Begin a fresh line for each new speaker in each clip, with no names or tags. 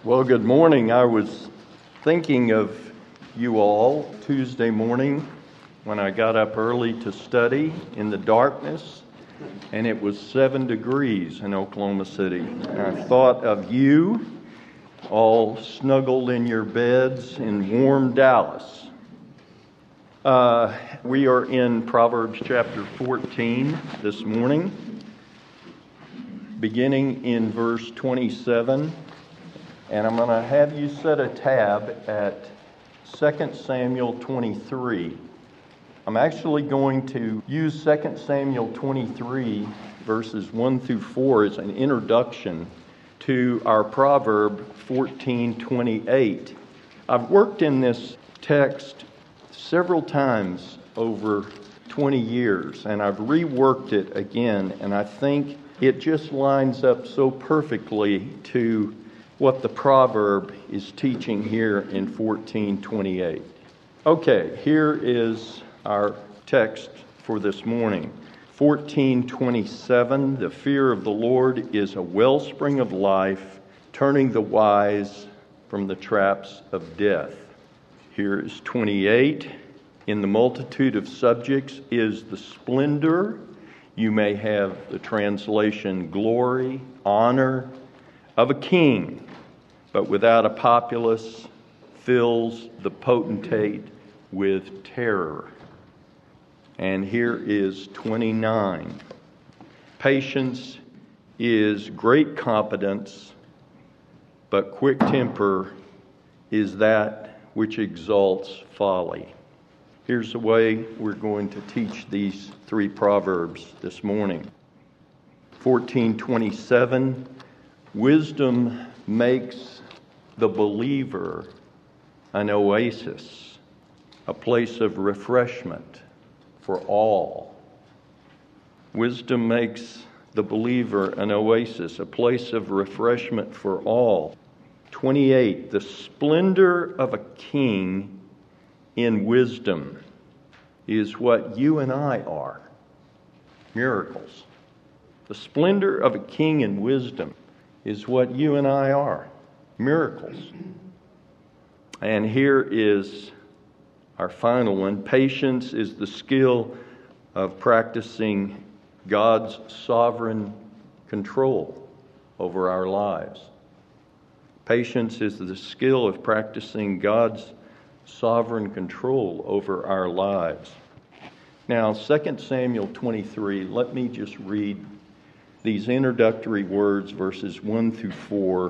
Well, good morning. I was thinking of you all Tuesday morning when I got up early to study in the darkness, and it was 7 degrees in Oklahoma City. And I thought of you all snuggled in your beds in warm Dallas. We are in Proverbs chapter 14 this morning, beginning in verse 27. And I'm going to have you set a tab at 2 Samuel 23. I'm actually going to use 2 Samuel 23, verses 1 through 4, as an introduction to our Proverb 14:28. I've worked in this text several times over 20 years, and I've reworked it again, and I think it just lines up so perfectly to what the proverb is teaching here in 14:28. Okay, here is our text for this morning. 14:27, the fear of the Lord is a wellspring of life, turning the wise from the traps of death. Here is 28, in the multitude of subjects is the splendor. You may have the translation glory, honor of a king, but without a populace fills the potentate with terror. And here is 29. Patience is great competence, but quick temper is that which exalts folly. Here's the way we're going to teach these three proverbs this morning. 14:27, wisdom makes the believer an oasis, a place of refreshment for all. Wisdom makes the believer an oasis, a place of refreshment for all. 28, the splendor of a king in wisdom is what you and I are. Miracles. The splendor of a king in wisdom is what you and I are. Miracles. And here is our final one. Patience is the skill of practicing God's sovereign control over our lives. Patience is the skill of practicing God's sovereign control over our lives. Now, 2 Samuel 23, let me just read these introductory words, verses 1 through 4,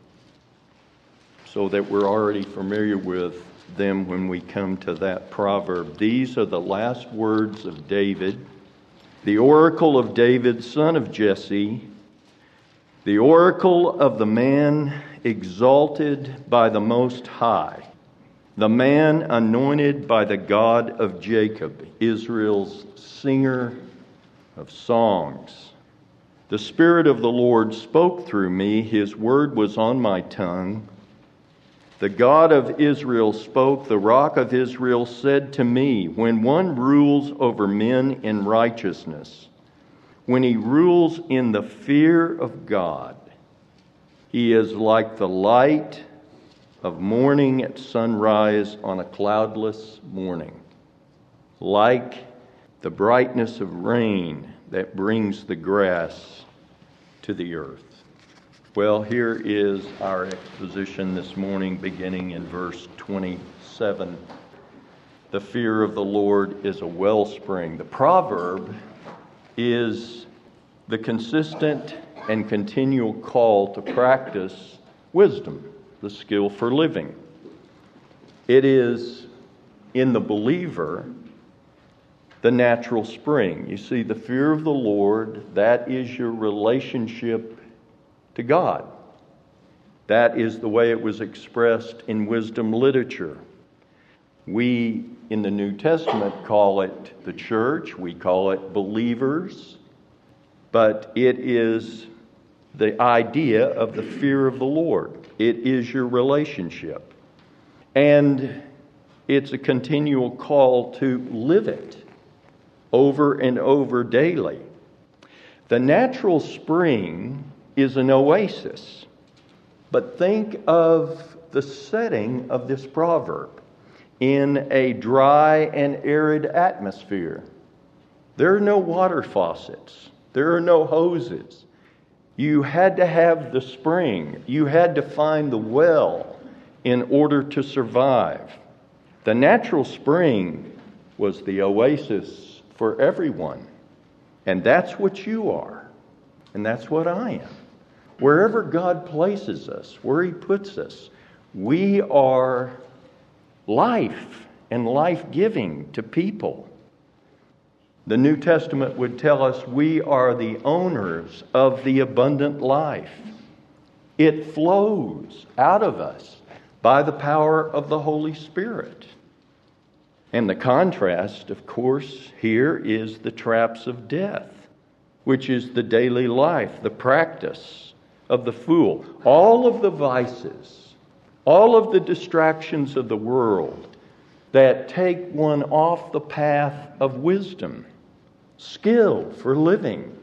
so that we're already familiar with them when we come to that proverb. These are the last words of David, the oracle of David, son of Jesse, the oracle of the man exalted by the Most High, the man anointed by the God of Jacob, Israel's singer of songs. The Spirit of the Lord spoke through me, His word was on my tongue. The God of Israel spoke, the Rock of Israel said to me, when one rules over men in righteousness, when he rules in the fear of God, he is like the light of morning at sunrise on a cloudless morning, like the brightness of rain that brings the grass to the earth. Well, here is our exposition this morning, beginning in verse 27. The fear of the Lord is a wellspring. The proverb is the consistent and continual call to practice wisdom, the skill for living. It is, in the believer, the natural spring. You see, the fear of the Lord, that is your relationship to God. That is the way it was expressed in wisdom literature. We, in the New Testament, call it the church. We call it believers. But it is the idea of the fear of the Lord. It is your relationship. And it's a continual call to live it over and over daily. The natural spring is an oasis. But think of the setting of this proverb in a dry and arid atmosphere. There are no water faucets. There are no hoses. You had to have the spring. You had to find the well in order to survive. The natural spring was the oasis for everyone. And that's what you are. And that's what I am. Wherever God places us, where He puts us, we are life and life-giving to people. The New Testament would tell us we are the owners of the abundant life. It flows out of us by the power of the Holy Spirit. And the contrast, of course, here is the traps of death, which is the daily life, the practice of the fool. All of the vices, all of the distractions of the world that take one off the path of wisdom, skill for living.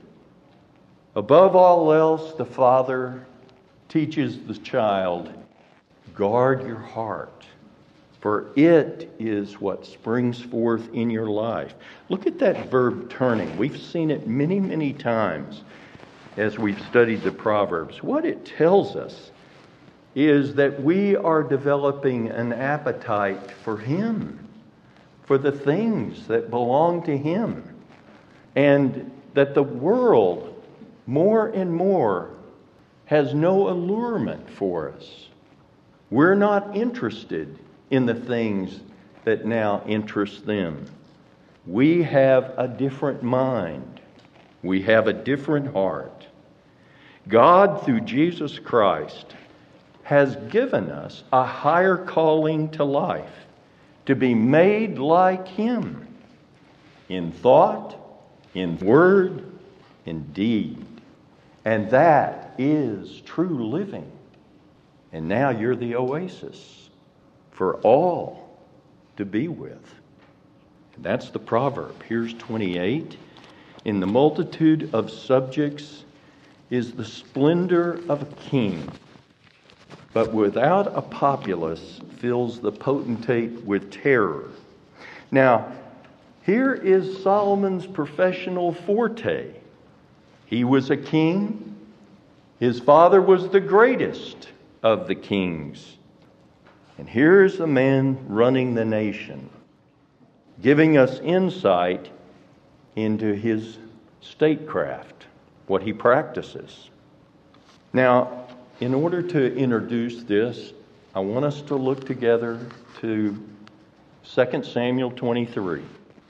Above all else, the Father teaches the child, guard your heart, for it is what springs forth in your life. Look at that verb turning. We've seen it many, many times as we've studied the Proverbs. What it tells us is that we are developing an appetite for Him, for the things that belong to Him, and that the world more and more has no allurement for us. We're not interested in the things that now interest them. We have a different mind. We have a different heart. God, through Jesus Christ, has given us a higher calling to life, to be made like Him in thought, in word, in deed. And that is true living. And now you're the oasis for all to be with. And that's the proverb. Here's 28. In the multitude of subjects is the splendor of a king, but without a populace fills the potentate with terror. Now, here is Solomon's professional forte. He was a king. His father was the greatest of the kings. And here's the man running the nation, giving us insight into his statecraft, what he practices. Now, in order to introduce this, I want us to look together to 2 Samuel 23.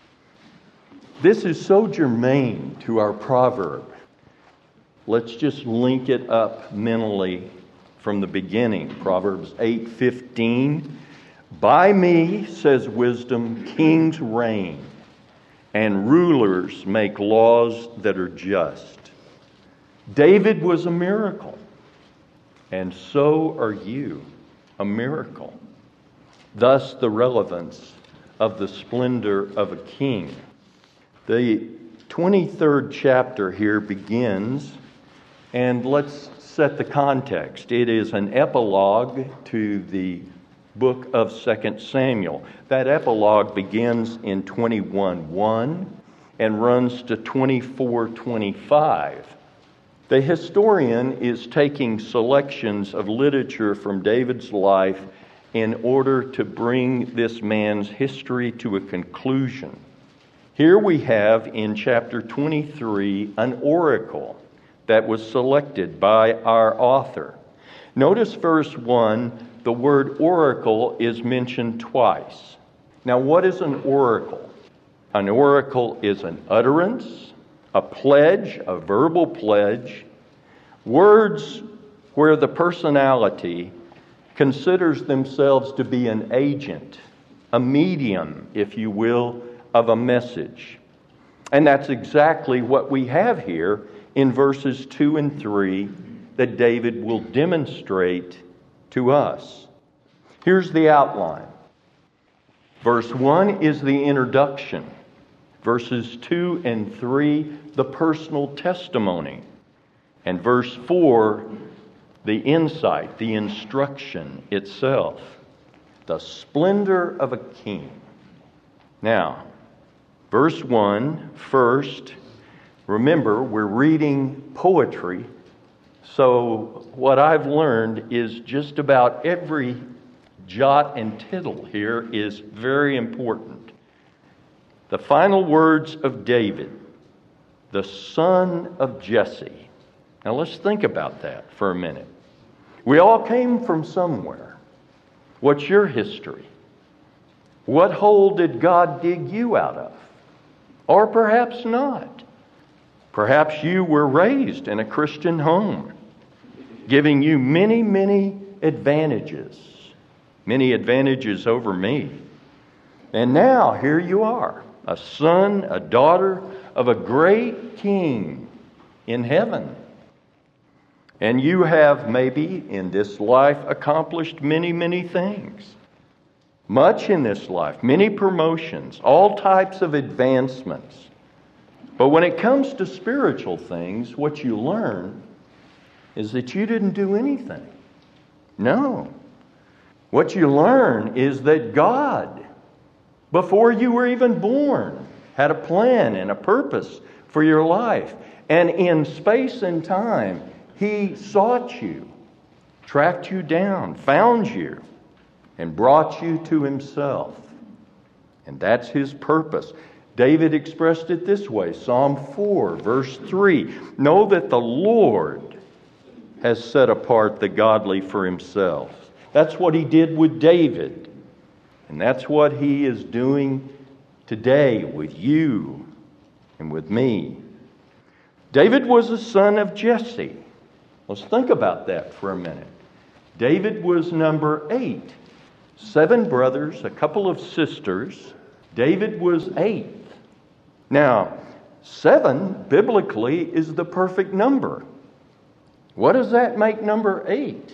This is so germane to our proverb. Let's just link it up mentally from the beginning. Proverbs 8:15. By me, says wisdom, kings reign, and rulers make laws that are just. David was a miracle, and so are you, a miracle. Thus, the relevance of the splendor of a king. The 23rd chapter here begins, and let's set the context. It is an epilogue to the book of 2 Samuel. That epilogue begins in 21:1 and runs to 24:25. The historian is taking selections of literature from David's life in order to bring this man's history to a conclusion. Here we have in chapter 23 an oracle that was selected by our author. Notice verse 1, the word oracle is mentioned twice. Now, what is an oracle? An oracle is an utterance, a pledge, a verbal pledge, words where the personality considers themselves to be an agent, a medium, if you will, of a message. And that's exactly what we have here in verses 2 and 3 that David will demonstrate to us. Here's the outline. Verse 1 is the introduction. Verses 2 and 3, the personal testimony. And verse 4, the insight, the instruction itself, the splendor of a king. Now, verse 1, first, remember, we're reading poetry, so what I've learned is just about every jot and tittle here is very important. The final words of David, the son of Jesse. Now let's think about that for a minute. We all came from somewhere. What's your history? What hole did God dig you out of? Or perhaps not. Perhaps you were raised in a Christian home, giving you many, many advantages over me. And now here you are, a son, a daughter of a great king in heaven. And you have maybe in this life accomplished many, many things. Much in this life, many promotions, all types of advancements. But when it comes to spiritual things, what you learn is that you didn't do anything. No. What you learn is that God, before you were even born, had a plan and a purpose for your life. And in space and time, He sought you, tracked you down, found you, and brought you to Himself. And that's His purpose. David expressed it this way, Psalm 4, verse 3. Know that the Lord has set apart the godly for Himself. That's what He did with David. And that's what He is doing today with you and with me. David was a son of Jesse. Let's think about that for a minute. David was number 8. 7 brothers, a couple of sisters. David was 8th. Now, 7 biblically is the perfect number. What does that make number 8?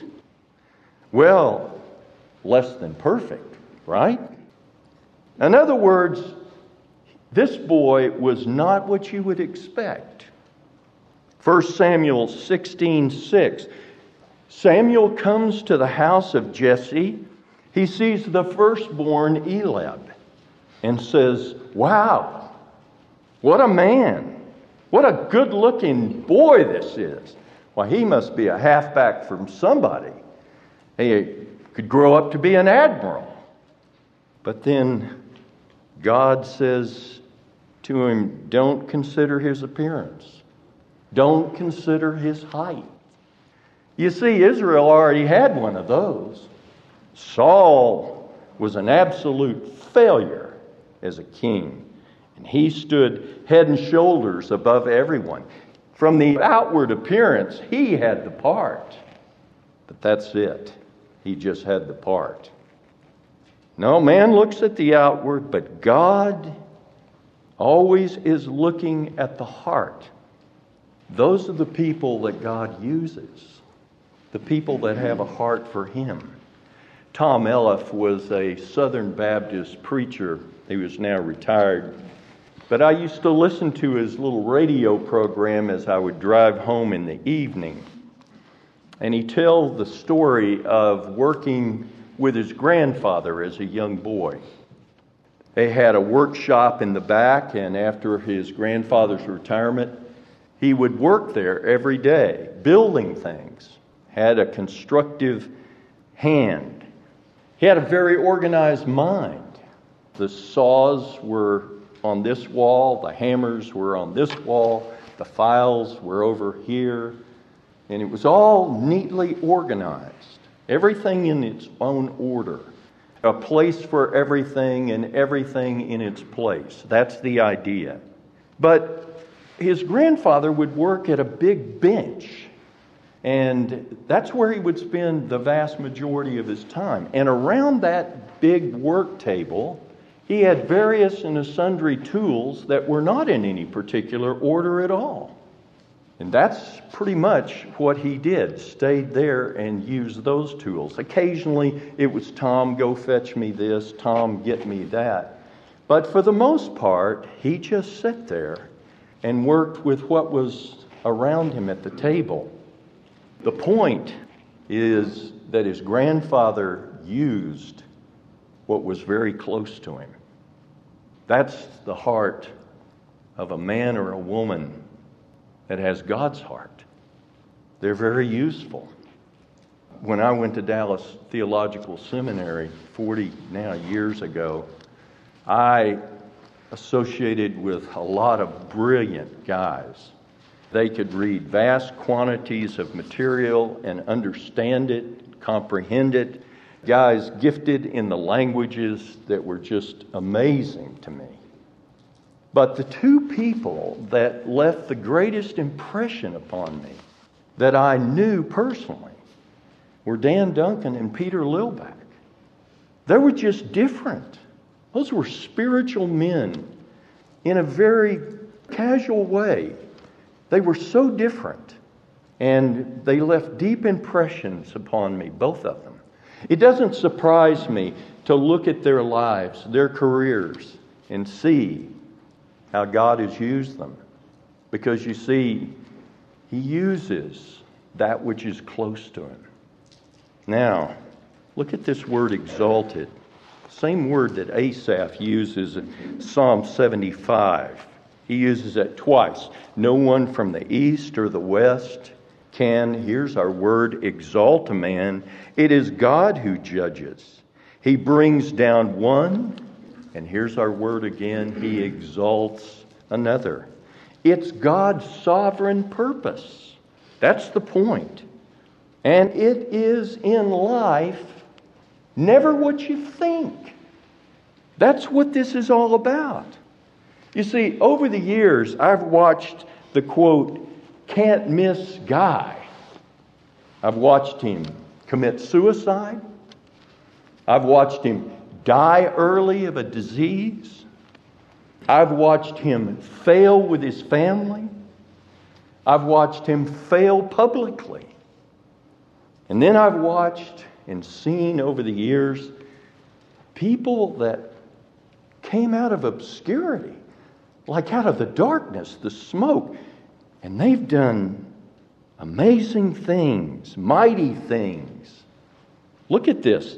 Well, less than perfect, right? In other words, this boy was not what you would expect. 1 Samuel 16:6. Samuel comes to the house of Jesse. He sees the firstborn Eliab and says, wow, what a man. What a good-looking boy this is. Well, he must be a halfback from somebody. He could grow up to be an admiral. But then God says to him, don't consider his appearance. Don't consider his height. You see, Israel already had one of those. Saul was an absolute failure as a king. And he stood head and shoulders above everyone. From the outward appearance, he had the part. But that's it. He just had the part. No, man looks at the outward, but God always is looking at the heart. Those are the people that God uses. The people that have a heart for Him. Tom Elliff was a Southern Baptist preacher. He was now retired. But I used to listen to his little radio program as I would drive home in the evening. And he tells the story of working with his grandfather as a young boy. They had a workshop in the back, and after his grandfather's retirement, he would work there every day, building things. Had a constructive hand. He had a very organized mind. The saws were on this wall, the hammers were on this wall, the files were over here, and it was all neatly organized. Everything in its own order. A place for everything and everything in its place. That's the idea. But his grandfather would work at a big bench, and that's where he would spend the vast majority of his time. And around that big work table, he had various and sundry tools that were not in any particular order at all. And that's pretty much what he did, stayed there and used those tools. Occasionally it was, Tom, go fetch me this, Tom, get me that. But for the most part, he just sat there and worked with what was around him at the table. The point is that his grandfather used what was very close to him. That's the heart of a man or a woman that has God's heart. They're very useful. When I went to Dallas Theological Seminary 40 now years ago, I associated with a lot of brilliant guys. They could read vast quantities of material and understand it, comprehend it. Guys gifted in the languages that were just amazing to me. But the two people that left the greatest impression upon me, that I knew personally, were Dan Duncan and Peter Lilback. They were just different. Those were spiritual men in a very casual way. They were so different, and they left deep impressions upon me, both of them. It doesn't surprise me to look at their lives, their careers, and see how God has used them. Because you see, He uses that which is close to Him. Now, look at this word exalted. Same word that Asaph uses in Psalm 75. He uses it twice. No one from the east or the west can, here's our word, exalt a man. It is God who judges. He brings down one, and here's our word again, He exalts another. It's God's sovereign purpose. That's the point. And it is in life never what you think. That's what this is all about. You see, over the years, I've watched the, quote, can't miss guy. I've watched him commit suicide. I've watched him die early of a disease. I've watched him fail with his family. I've watched him fail publicly. And then I've watched and seen over the years people that came out of obscurity, like out of the darkness, the smoke, and they've done amazing things, mighty things. Look at this.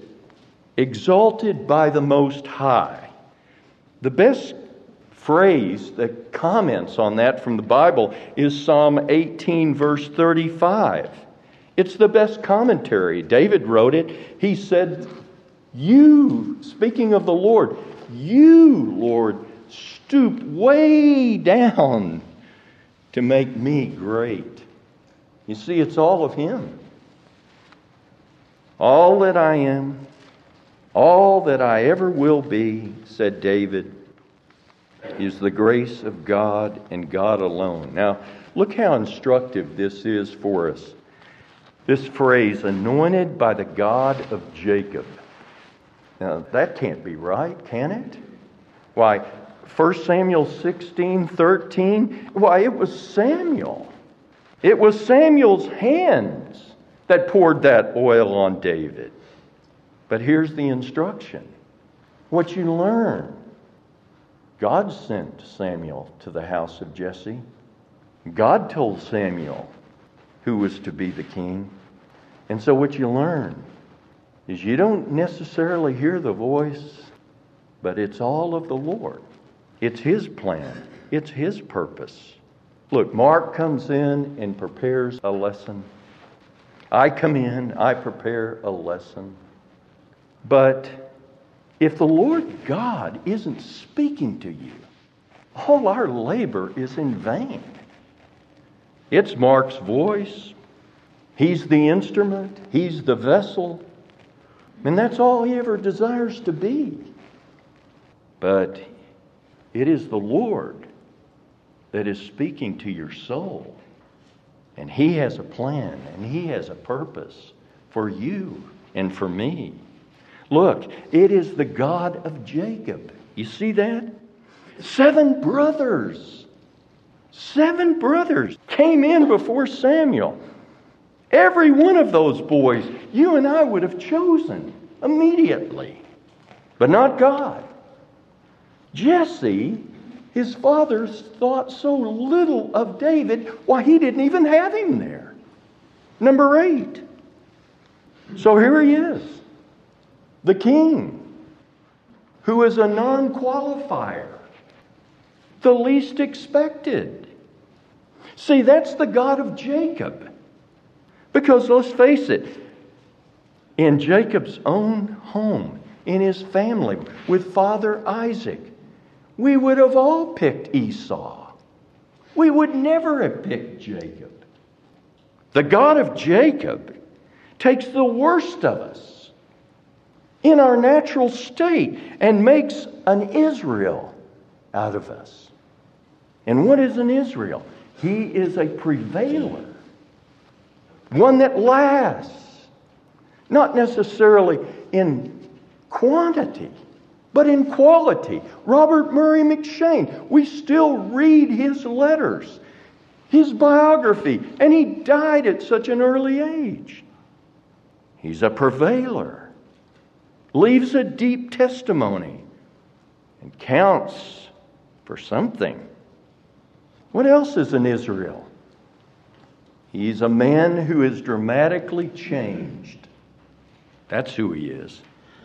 Exalted by the Most High. The best phrase that comments on that from the Bible is Psalm 18, verse 35. It's the best commentary. David wrote it. He said, you, speaking of the Lord, you, Lord, stoop way down to make me great. You see, it's all of Him. All that I am, all that I ever will be, said David, is the grace of God and God alone. Now, look how instructive this is for us. This phrase, anointed by the God of Jacob. Now, that can't be right, can it? Why, 1 Samuel 16:13, why, it was Samuel. It was Samuel's hands that poured that oil on David. But here's the instruction. What you learn. God sent Samuel to the house of Jesse. God told Samuel who was to be the king. And so what you learn is you don't necessarily hear the voice, but it's all of the Lord. It's His plan. It's His purpose. Look, Mark comes in and prepares a lesson. I come in, I prepare a lesson. But if the Lord God isn't speaking to you, all our labor is in vain. It's Mark's voice. He's the instrument. He's the vessel. And that's all he ever desires to be. But it is the Lord that is speaking to your soul. And He has a plan and He has a purpose for you and for me. Look, it is the God of Jacob. You see that? 7 brothers. 7 brothers came in before Samuel. Every one of those boys you and I would have chosen immediately. But not God. Jesse, his father, thought so little of David, why, he didn't even have him there. Number 8. So here he is, the king, who is a non-qualifier, the least expected. See, that's the God of Jacob. Because let's face it, in Jacob's own home, in his family, with Father Isaac, we would have all picked Esau. We would never have picked Jacob. The God of Jacob takes the worst of us in our natural state and makes an Israel out of us. And what is an Israel? He is a prevailer. One that lasts. Not necessarily in quantity, but in quality. Robert Murray McCheyne, we still read his letters, his biography, and he died at such an early age. He's a prevailer, leaves a deep testimony, and counts for something. What else is an Israel? He's a man who is dramatically changed. That's who he is.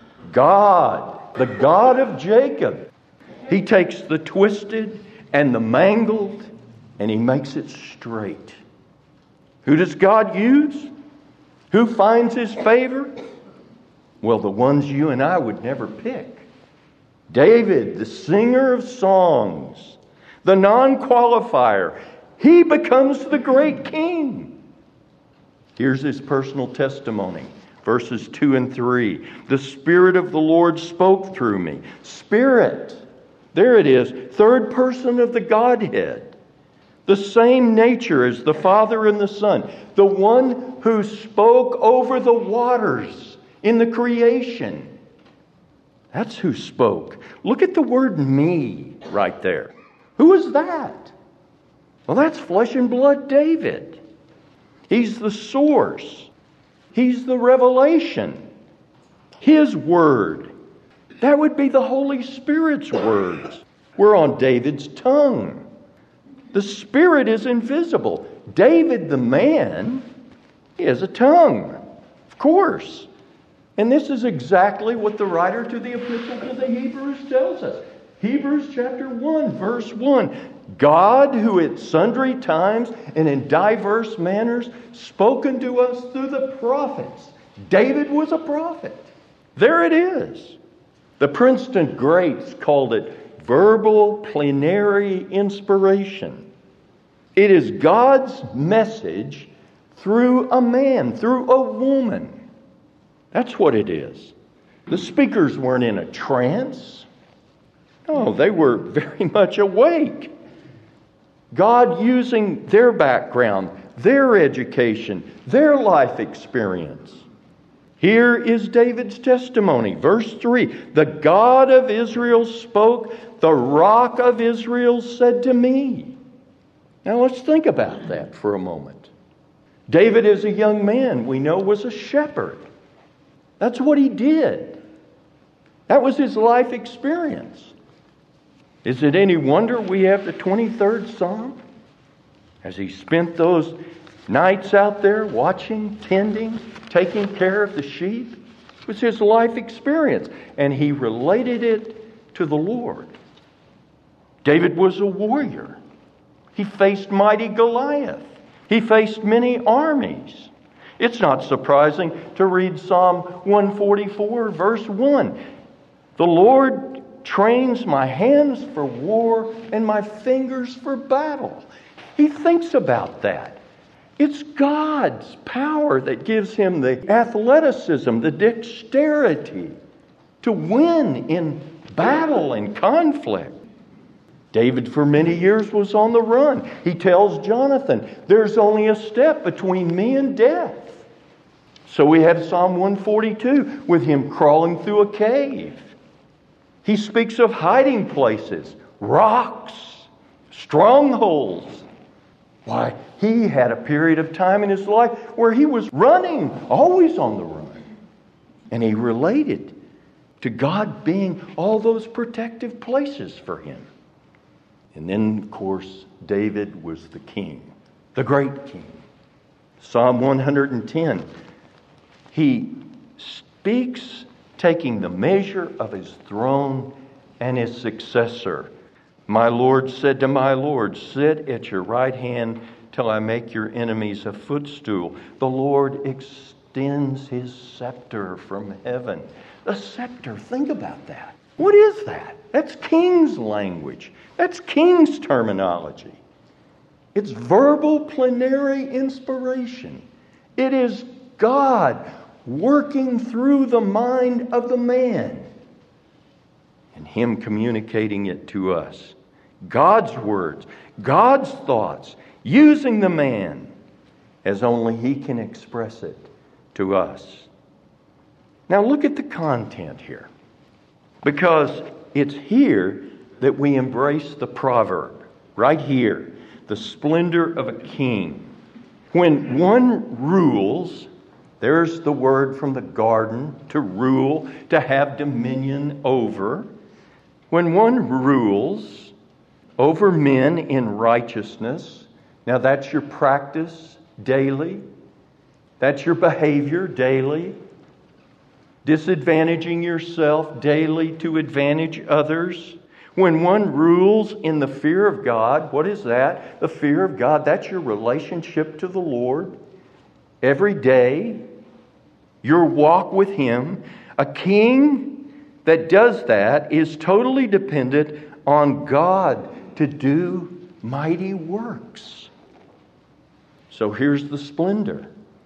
God, the God of Jacob. He takes the twisted and the mangled and he makes it straight. Who does God use? Who finds his favor? Well, the ones you and I would never pick. David, the singer of songs, the non-qualifier, he becomes the great king. Here's his personal testimony. Verses 2 and 3. The Spirit of the Lord spoke through me. Spirit. There it is. Third person of the Godhead. The same nature as the Father and the Son. The one who spoke over the waters in the creation. That's who spoke. Look at the word me right there. Who is that? Well, that's flesh and blood David. He's the source. He's the revelation. His word. That would be the Holy Spirit's words. We're on David's tongue. The Spirit is invisible. David, the man, he has a tongue. Of course. And this is exactly what the writer to the Epistle to the Hebrews tells us. Hebrews chapter 1, verse 1. God, who at sundry times and in diverse manners spoken to us through the prophets. David was a prophet. There it is. The Princeton greats called it verbal plenary inspiration. It is God's message through a man, through a woman. That's what it is. The speakers weren't in a trance. No, they were very much awake. God using their background, their education, their life experience. Here is David's testimony. Verse 3. The God of Israel spoke, the rock of Israel said to me. Now let's think about that for a moment. David as a young man, we know, was a shepherd. That's what he did. That was his life experience. Is it any wonder we have the 23rd Psalm? As he spent those nights out there watching, tending, taking care of the sheep. It was his life experience. And he related it to the Lord. David was a warrior. He faced mighty Goliath. He faced many armies. It's not surprising to read Psalm 144, verse 1. The Lord trains my hands for war and my fingers for battle. He thinks about that. It's God's power that gives him the athleticism, the dexterity to win in battle and conflict. David for many years was on the run. He tells Jonathan, there's only a step between me and death. So we have Psalm 142 with him crawling through a cave. He speaks of hiding places, rocks, strongholds. Why, he had a period of time in his life where he was running, always on the run. And he related to God being all those protective places for him. And then, of course, David was the king, the great king. Psalm 110. He speaks taking the measure of his throne and his successor. My Lord said to my Lord, sit at your right hand till I make your enemies a footstool. The Lord extends his scepter from heaven. The scepter, think about that. What is that? That's King's language. That's King's terminology. It's verbal plenary inspiration. It is God working through the mind of the man and him communicating it to us. God's words, God's thoughts, using the man as only he can express it to us. Now look at the content here, because it's here that we embrace the proverb, right here, the splendor of a king. When one rules, there's the word from the garden, to rule, to have dominion over. When one rules over men in righteousness, now that's your practice daily. That's your behavior daily. Disadvantaging yourself daily to advantage others. When one rules in the fear of God, what is that? The fear of God, that's your relationship to the Lord. Every day, your walk with Him. A king that does that is totally dependent on God to do mighty works. So here's the splendor.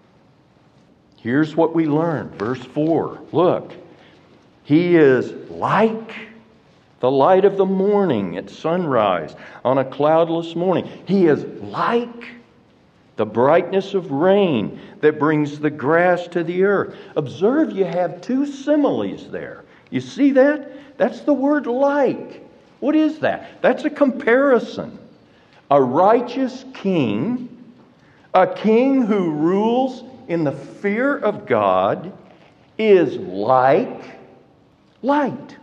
Here's what we learn. Verse 4. Look. He is like the light of the morning at sunrise on a cloudless morning. He is like the brightness of rain that brings the grass to the earth. Observe, you have two similes there. You see that? That's the word like. What is that? That's a comparison. A righteous king, a king who rules in the fear of God, is like light.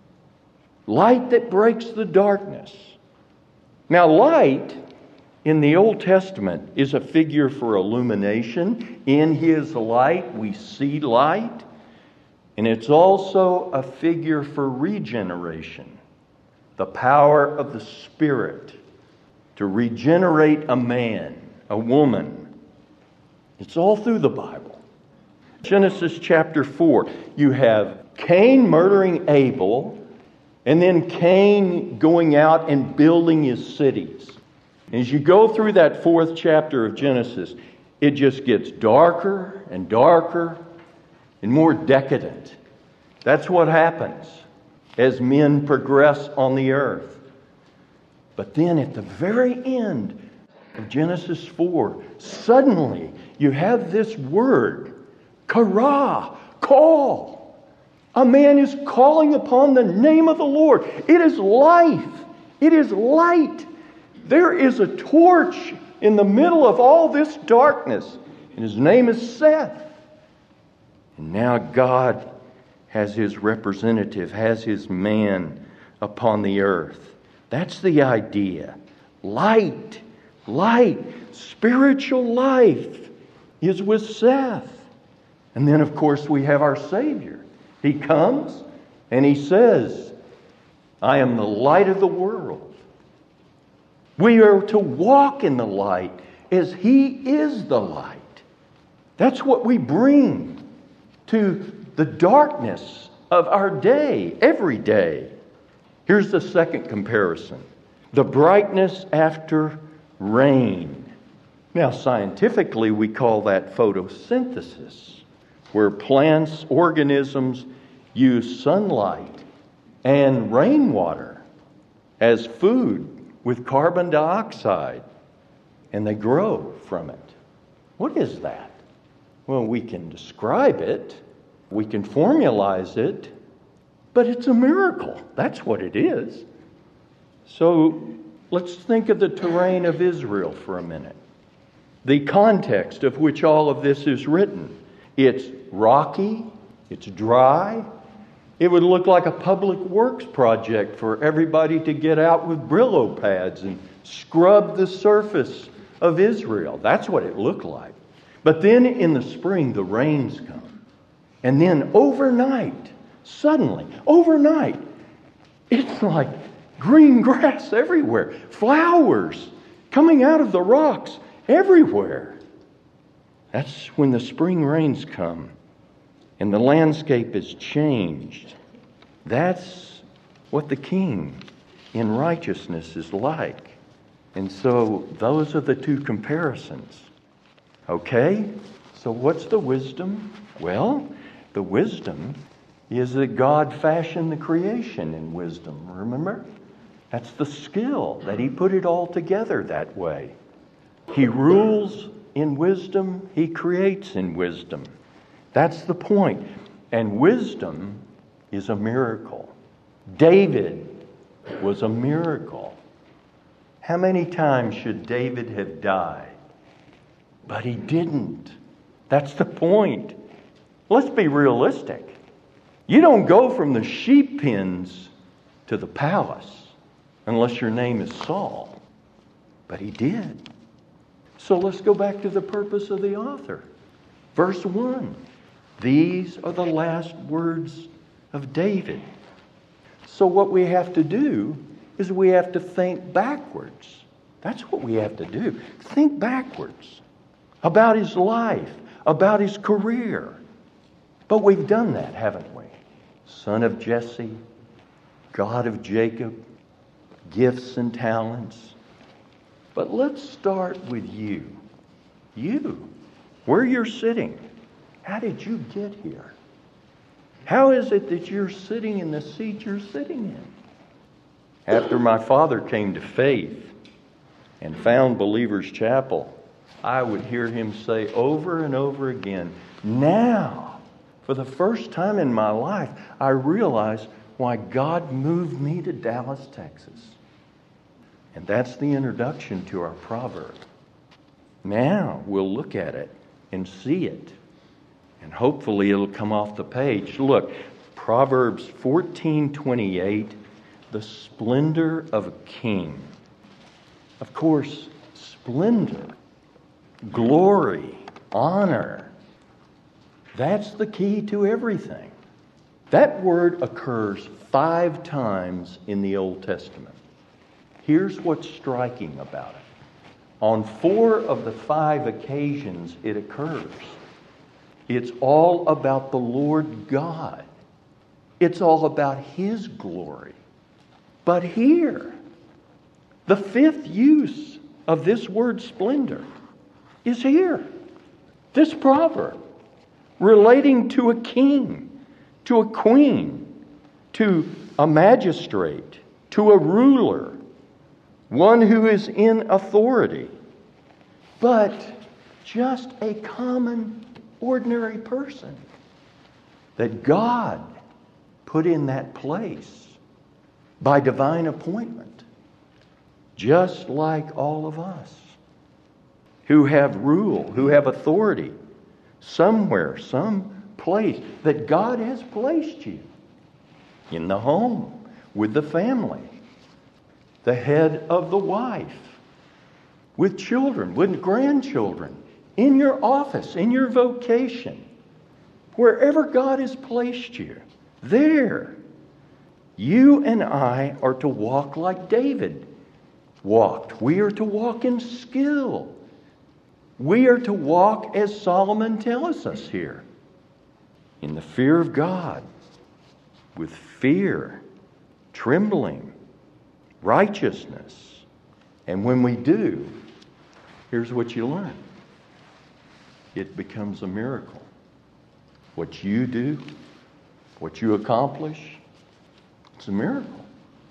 Light that breaks the darkness. Now, light in the Old Testament is a figure for illumination. In His light, we see light. And it's also a figure for regeneration. The power of the Spirit to regenerate a man, a woman. It's all through the Bible. Genesis chapter 4, you have Cain murdering Abel, and then Cain going out and building his cities. As you go through that 4th chapter of Genesis, it just gets darker and darker and more decadent. That's what happens as men progress on the earth. But then at the very end of Genesis 4, suddenly you have this word, kara, call. A man is calling upon the name of the Lord. It is life. It is light. There is a torch in the middle of all this darkness, and his name is Seth. And now God has His representative, has His man upon the earth. That's the idea. Light, spiritual life is with Seth. And then, of course, we have our Savior. He comes and He says, I am the light of the world. We are to walk in the light as He is the light. That's what we bring to the darkness of our day, every day. Here's the second comparison. The brightness after rain. Now, scientifically, we call that photosynthesis, where plants, organisms use sunlight and rainwater as food with carbon dioxide, and they grow from it. What is that? Well, we can describe it, we can formalize it, but it's a miracle. That's what it is. So let's think of the terrain of Israel for a minute. The context of which all of this is written. It's rocky, it's dry. It would look like a public works project for everybody to get out with Brillo pads and scrub the surface of Israel. That's what it looked like. But then in the spring, the rains come. And then overnight, suddenly, overnight, it's like green grass everywhere, flowers coming out of the rocks everywhere. That's when the spring rains come and the landscape is changed. That's what the King in righteousness is like. And so those are the two comparisons. Okay? So what's the wisdom? Well, the wisdom is that God fashioned the creation in wisdom, remember? That's the skill, that He put it all together that way. He rules in wisdom, He creates in wisdom. That's the point. And wisdom is a miracle. David was a miracle. How many times should David have died? But he didn't. That's the point. Let's be realistic. You don't go from the sheep pens to the palace unless your name is Saul. But he did. So let's go back to the purpose of the author. Verse 1. These are the last words of David. So what we have to do is we have to think backwards. That's what we have to do. Think backwards about his life, about his career. But we've done that, haven't we? Son of Jesse, God of Jacob, gifts and talents. But let's start with you. You, where you're sitting. How did you get here? How is it that you're sitting in the seat you're sitting in? After my father came to faith and found Believers Chapel, I would hear him say over and over again, now, for the first time in my life, I realize why God moved me to Dallas, Texas. And that's the introduction to our proverb. Now we'll look at it and see it. And hopefully it'll come off the page. Look, Proverbs 14:28, the splendor of a king. Of course, splendor, glory, honor, that's the key to everything. That word occurs 5 times in the Old Testament. Here's what's striking about it. On 4 of the 5 occasions it occurs, it's all about the Lord God. It's all about His glory. But here, the 5th use of this word splendor is here. This proverb relating to a king, to a queen, to a magistrate, to a ruler, one who is in authority, but just a common, ordinary person that God put in that place by divine appointment, just like all of us who have rule, who have authority somewhere, some place that God has placed you. In the home, with the family, the head of the wife, with children, with grandchildren, in your office, in your vocation, wherever God has placed you, there, you and I are to walk like David walked. We are to walk in skill. We are to walk as Solomon tells us here, in the fear of God, with fear, trembling, righteousness. And when we do, here's what you learn. It becomes a miracle. What you do, what you accomplish, it's a miracle.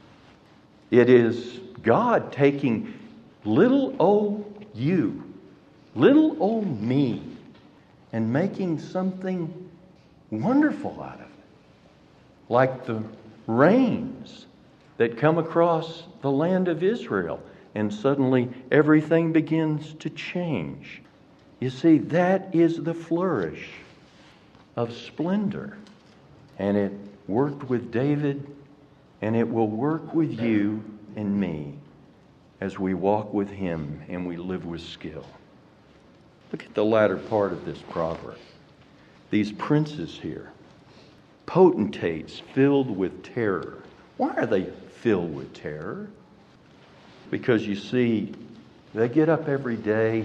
It is God taking little old you, little old me, and making something wonderful out of it. Like the rains that come across the land of Israel, and suddenly everything begins to change. You see, that is the flourish of splendor. And it worked with David, and it will work with you and me as we walk with Him and we live with skill. Look at the latter part of this proverb. these princes here, potentates filled with terror. Why are they filled with terror? Because you see, they get up every day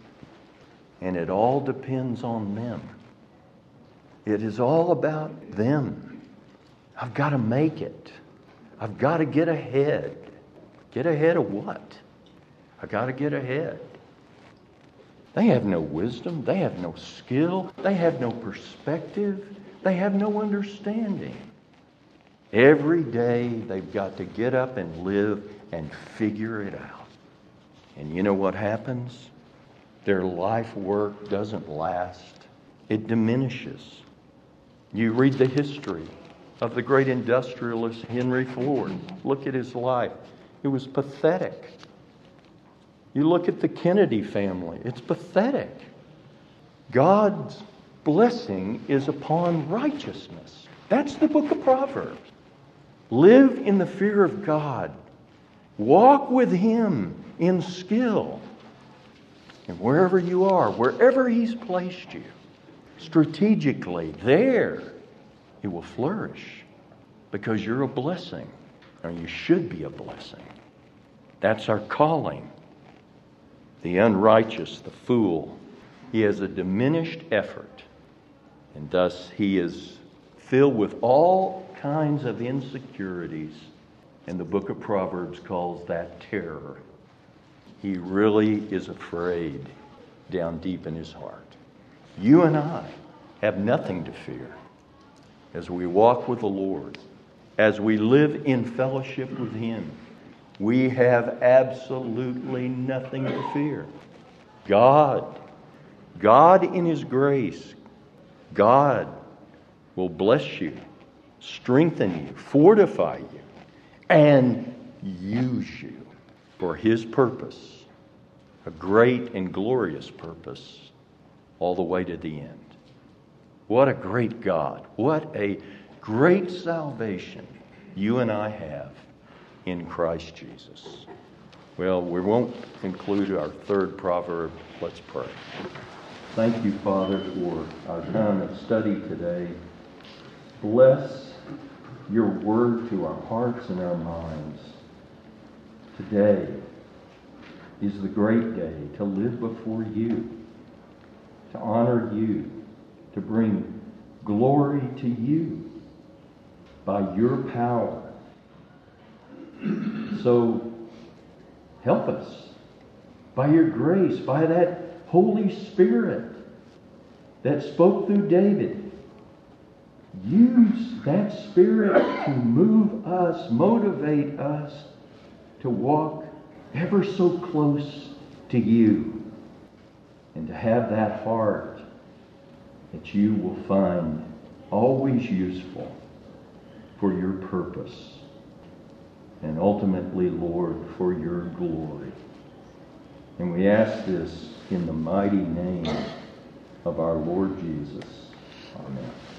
and it all depends on them. It is all about them. I've got to make it. I've got to get ahead. Get ahead of what? I've got to get ahead. They have no wisdom. They have no skill. They have no perspective. They have no understanding. Every day they've got to get up and live and figure it out. And you know what happens? Their life work doesn't last. It diminishes. You read the history of the great industrialist Henry Ford. Look at his life. It was pathetic. You look at the Kennedy family. It's pathetic. God's blessing is upon righteousness. That's the book of Proverbs. Live in the fear of God. Walk with Him in skill. And wherever you are, wherever He's placed you, strategically, there, it will flourish because you're a blessing, or you should be a blessing. That's our calling. The unrighteous, the fool, he has a diminished effort, and thus he is filled with all kinds of insecurities, and the book of Proverbs calls that terror. He really is afraid down deep in his heart. You and I have nothing to fear as we walk with the Lord, as we live in fellowship with Him. We have absolutely nothing to fear. God in His grace, God will bless you, strengthen you, fortify you, and use you for His purpose, a great and glorious purpose, all the way to the end. What a great God. What a great salvation you and I have in Christ Jesus. Well, we won't conclude our third proverb. Let's pray. Thank you, Father, for our time of study today. Bless your word to our hearts and our minds. Today is the great day to live before you, to honor you, to bring glory to you by your power. So help us by your grace, by that Holy Spirit that spoke through David. Use that Spirit to move us, motivate us to walk ever so close to you, and to have that heart that you will find always useful for your purpose, and ultimately, Lord, for your glory. And we ask this in the mighty name of our Lord Jesus. Amen.